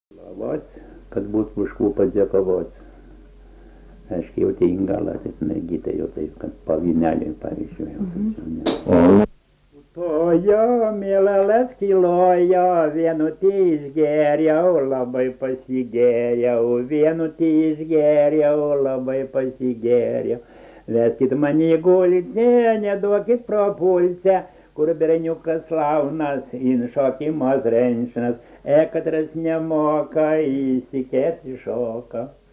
Lavots, kad būtų už ko padėkavot. Aiškiai, jau tai ingalatis mergytė, jau taip, kad pavinelį, pavyzdžiui. Tojo, mielalas kilojo, vienutį išgeriau, labai pasigeriau, vienutį išgeriau, labai pasigeriau. Veskit mane į gultę, neduokit pro pulsę, kur berniukas launas, inšokimas renšinas, ekatras nemoka, įsikerti šoka.